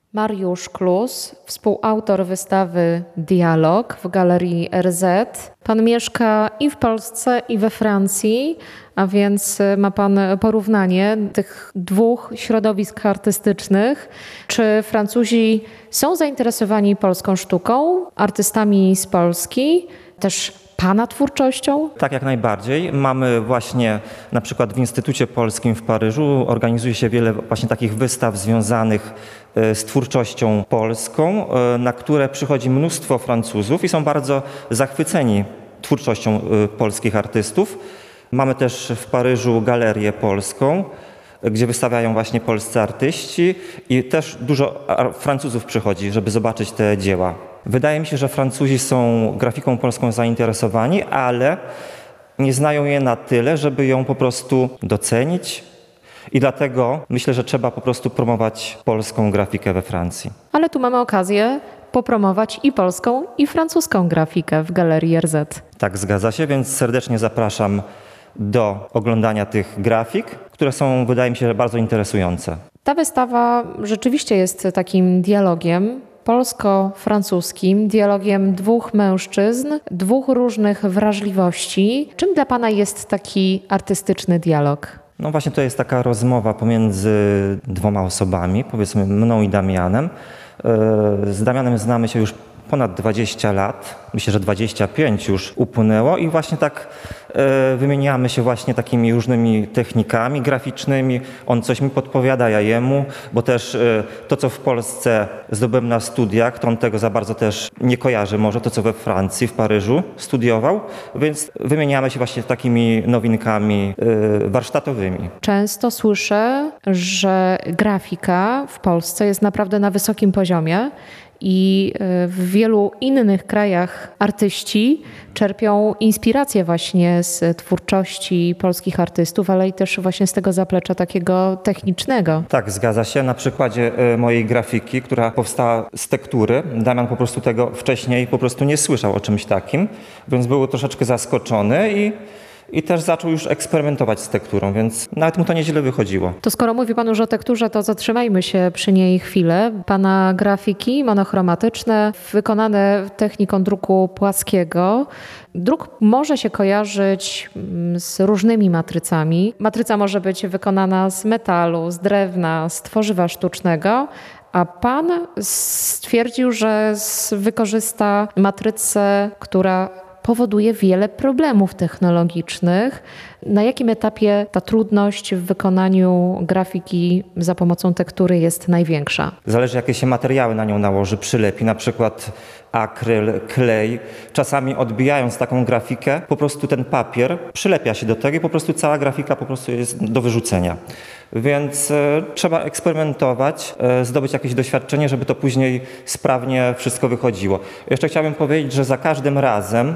Mariusz Klus, współautor wystawy Dialog w Galerii RZ. Pan mieszka i w Polsce, i we Francji, a więc ma pan porównanie tych dwóch środowisk artystycznych. Czy Francuzi są zainteresowani polską sztuką, artystami z Polski, też pana twórczością? Tak, jak najbardziej. Mamy właśnie na przykład w Instytucie Polskim w Paryżu organizuje się wiele właśnie takich wystaw związanych z twórczością polską, na które przychodzi mnóstwo Francuzów i są bardzo zachwyceni twórczością polskich artystów. Mamy też w Paryżu galerię polską, gdzie wystawiają właśnie polscy artyści i też dużo Francuzów przychodzi, żeby zobaczyć te dzieła. Wydaje mi się, że Francuzi są grafiką polską zainteresowani, ale nie znają jej na tyle, żeby ją po prostu docenić. I dlatego myślę, że trzeba po prostu promować polską grafikę we Francji. Ale tu mamy okazję popromować i polską, i francuską grafikę w Galerii RZ. Tak, zgadza się, więc serdecznie zapraszam do oglądania tych grafik, które są, wydaje mi się, bardzo interesujące. Ta wystawa rzeczywiście jest takim dialogiem polsko-francuskim, dialogiem dwóch mężczyzn, dwóch różnych wrażliwości. Czym dla pana jest taki artystyczny dialog? No właśnie to jest taka rozmowa pomiędzy dwoma osobami, powiedzmy mną i Damianem. Z Damianem znamy się już ponad 20 lat, myślę, że 25 już upłynęło i właśnie tak wymieniamy się właśnie takimi różnymi technikami graficznymi. On coś mi podpowiada, ja jemu, bo też to, co w Polsce zdobyłem na studiach, to on tego za bardzo też nie kojarzy może, to co we Francji, w Paryżu studiował, więc wymieniamy się właśnie takimi nowinkami warsztatowymi. Często słyszę, że grafika w Polsce jest naprawdę na wysokim poziomie. I w wielu innych krajach artyści czerpią inspirację właśnie z twórczości polskich artystów, ale i też właśnie z tego zaplecza takiego technicznego. Tak, zgadza się. Na przykładzie mojej grafiki, która powstała z tektury, Damian po prostu tego wcześniej po prostu nie słyszał o czymś takim, więc był troszeczkę zaskoczony i też zaczął już eksperymentować z tekturą, więc nawet mu to nieźle wychodziło. To skoro mówi pan już o tekturze, to zatrzymajmy się przy niej chwilę. Pana grafiki monochromatyczne, wykonane techniką druku płaskiego. Druk może się kojarzyć z różnymi matrycami. Matryca może być wykonana z metalu, z drewna, z tworzywa sztucznego, a pan stwierdził, że wykorzysta matrycę, która powoduje wiele problemów technologicznych. Na jakim etapie ta trudność w wykonaniu grafiki za pomocą tektury jest największa? Zależy, jakie się materiały na nią nałoży, przylepi, na przykład akryl, klej. Czasami odbijając taką grafikę, po prostu ten papier przylepia się do tego i po prostu cała grafika po prostu jest do wyrzucenia. Więc trzeba eksperymentować, zdobyć jakieś doświadczenie, żeby to później sprawnie wszystko wychodziło. Jeszcze chciałbym powiedzieć, że za każdym razem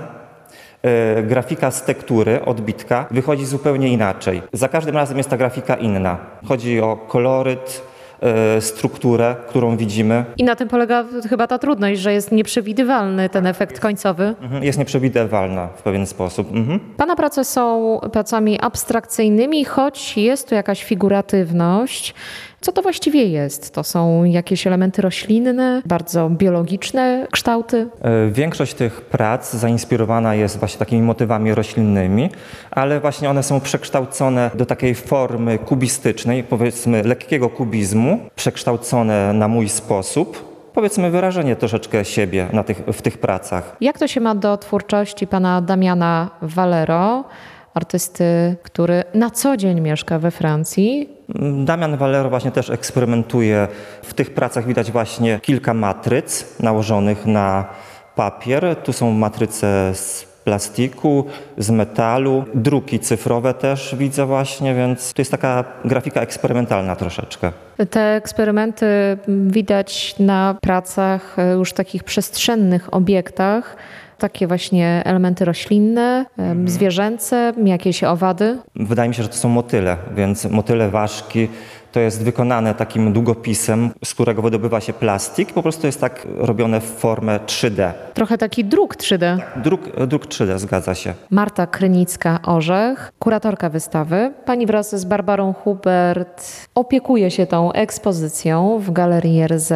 grafika z tektury, odbitka, wychodzi zupełnie inaczej. Za każdym razem jest ta grafika inna. Chodzi o koloryt, strukturę, którą widzimy. I na tym polega chyba ta trudność, że jest nieprzewidywalny ten efekt końcowy. Jest nieprzewidywalna w pewien sposób. Pana prace są pracami abstrakcyjnymi, choć jest tu jakaś figuratywność. Co to właściwie jest? To są jakieś elementy roślinne, bardzo biologiczne kształty? Większość tych prac zainspirowana jest właśnie takimi motywami roślinnymi, ale właśnie one są przekształcone do takiej formy kubistycznej, powiedzmy lekkiego kubizmu, przekształcone na mój sposób. Powiedzmy wyrażenie troszeczkę siebie w tych pracach. Jak to się ma do twórczości pana Damiana Valero, artysty, który na co dzień mieszka we Francji? Damian Valero właśnie też eksperymentuje. W tych pracach widać właśnie kilka matryc nałożonych na papier. Tu są matryce z plastiku, z metalu, druki cyfrowe też widzę właśnie, więc to jest taka grafika eksperymentalna troszeczkę. Te eksperymenty widać na pracach już takich przestrzennych obiektach. Takie właśnie elementy roślinne, zwierzęce, jakieś owady? Wydaje mi się, że to są motyle, więc motyle, ważki, To jest wykonane takim długopisem, z którego wydobywa się plastik. Po prostu jest tak robione w formę 3D. Trochę taki druk 3D. Druk 3D, zgadza się. Marta Krynicka-Orzech, kuratorka wystawy. Pani wraz z Barbarą Hubert opiekuje się tą ekspozycją w Galerii RZ.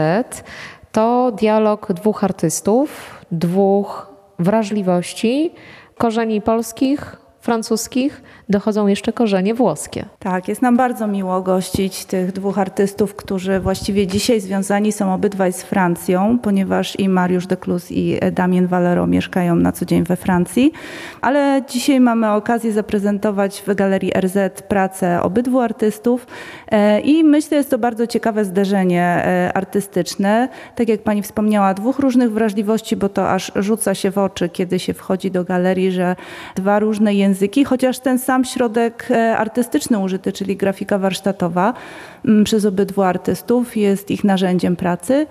To dialog dwóch artystów, dwóch wrażliwości, korzeni polskich, francuskich, dochodzą jeszcze korzenie włoskie. Tak, jest nam bardzo miło gościć tych dwóch artystów, którzy właściwie dzisiaj związani są obydwaj z Francją, ponieważ i Mariusz Decluz i Damien Valero mieszkają na co dzień we Francji. Ale dzisiaj mamy okazję zaprezentować w Galerii RZ pracę obydwu artystów i myślę, że jest to bardzo ciekawe zderzenie artystyczne. Tak jak pani wspomniała, dwóch różnych wrażliwości, bo to aż rzuca się w oczy, kiedy się wchodzi do galerii, że dwa różne języki, chociaż ten sam środek artystyczny użyty, czyli grafika warsztatowa przez obydwu artystów jest ich narzędziem pracy.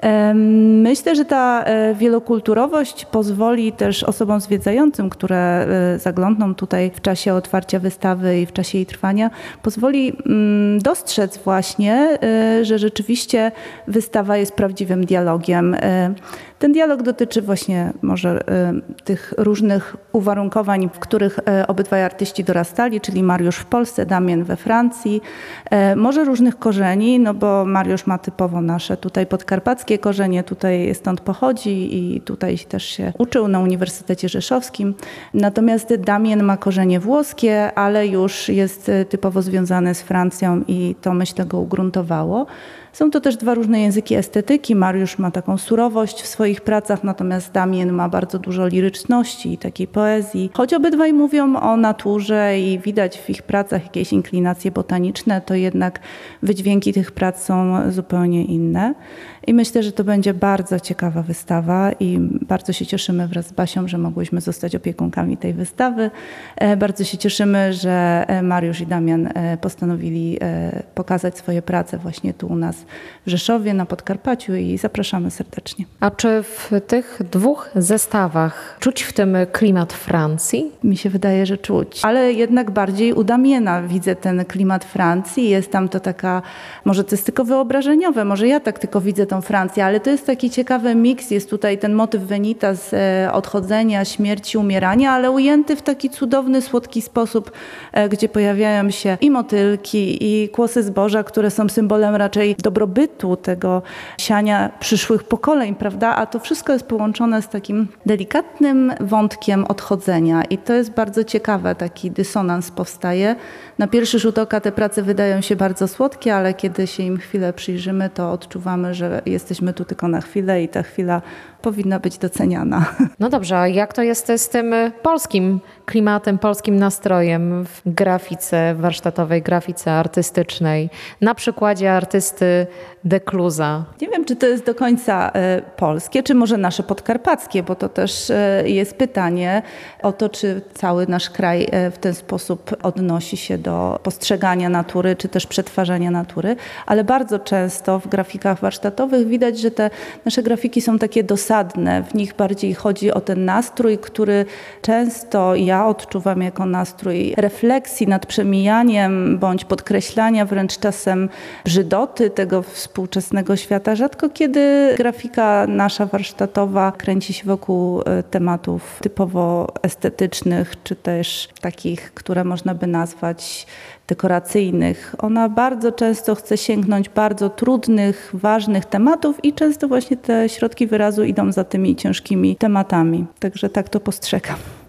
Myślę, że ta wielokulturowość pozwoli też osobom zwiedzającym, które zaglądną tutaj w czasie otwarcia wystawy i w czasie jej trwania, pozwoli dostrzec właśnie, że rzeczywiście wystawa jest prawdziwym dialogiem. Ten dialog dotyczy właśnie może tych różnych uwarunkowań, w których obydwaj artyści dorastali, czyli Mariusz w Polsce, Damien we Francji. Może różnych korzeni, no bo Mariusz ma typowo nasze tutaj podkarpackie korzenie, tutaj stąd pochodzi i tutaj też się uczył na Uniwersytecie Rzeszowskim. Natomiast Damien ma korzenie włoskie, ale już jest typowo związany z Francją i to myślę go ugruntowało. Są to też dwa różne języki estetyki. Mariusz ma taką surowość w swoich pracach, natomiast Damien ma bardzo dużo liryczności i takiej poezji. Choć obydwaj mówią o naturze i widać w ich pracach jakieś inklinacje botaniczne, to jednak wydźwięki tych prac są zupełnie inne. I myślę, że to będzie bardzo ciekawa wystawa i bardzo się cieszymy wraz z Basią, że mogłyśmy zostać opiekunkami tej wystawy. Bardzo się cieszymy, że Mariusz i Damian postanowili pokazać swoje prace właśnie tu u nas w Rzeszowie, na Podkarpaciu i zapraszamy serdecznie. A czy w tych dwóch zestawach czuć w tym klimat Francji? Mi się wydaje, że czuć, ale jednak bardziej u Damiena widzę ten klimat Francji. Jest tam to taka, może to jest tylko wyobrażeniowe, może ja tak tylko widzę tą Francję, ale to jest taki ciekawy miks. Jest tutaj ten motyw Venita z odchodzenia, śmierci, umierania, ale ujęty w taki cudowny, słodki sposób, gdzie pojawiają się i motylki, i kłosy zboża, które są symbolem raczej dobrobytu, tego siania przyszłych pokoleń, prawda? A to wszystko jest połączone z takim delikatnym wątkiem odchodzenia i to jest bardzo ciekawe, taki dysonans powstaje. Na pierwszy rzut oka te prace wydają się bardzo słodkie, ale kiedy się im chwilę przyjrzymy, to odczuwamy, że jesteśmy tu tylko na chwilę i ta chwila powinna być doceniana. No dobrze, a jak to jest z tym polskim klimatem, polskim nastrojem w grafice warsztatowej, grafice artystycznej, na przykładzie artysty Decluza? Nie wiem, czy to jest do końca polskie, czy może nasze podkarpackie, bo to też jest pytanie o to, czy cały nasz kraj w ten sposób odnosi się do postrzegania natury, czy też przetwarzania natury, ale bardzo często w grafikach warsztatowych widać, że te nasze grafiki są takie dosadne. W nich bardziej chodzi o ten nastrój, który często ja odczuwam jako nastrój refleksji nad przemijaniem bądź podkreślania wręcz czasem brzydoty tego współczesnego świata. Rzadko kiedy grafika nasza warsztatowa kręci się wokół tematów typowo estetycznych, czy też takich, które można by nazwać dekoracyjnych. Ona bardzo często chce sięgnąć bardzo trudnych, ważnych tematów i często właśnie te środki wyrazu idą za tymi ciężkimi tematami. Także tak to postrzegam.